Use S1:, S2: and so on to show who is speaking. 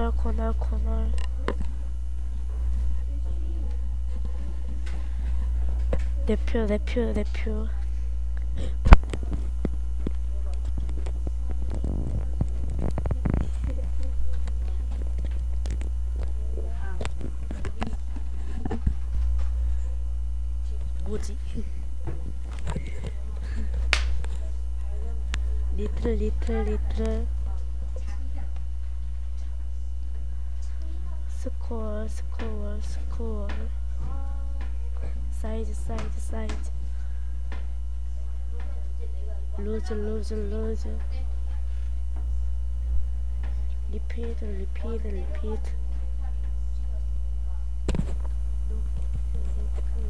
S1: 코널. 내 표. 뭐지? 리틀 스코어 사이즈 루즈 리피트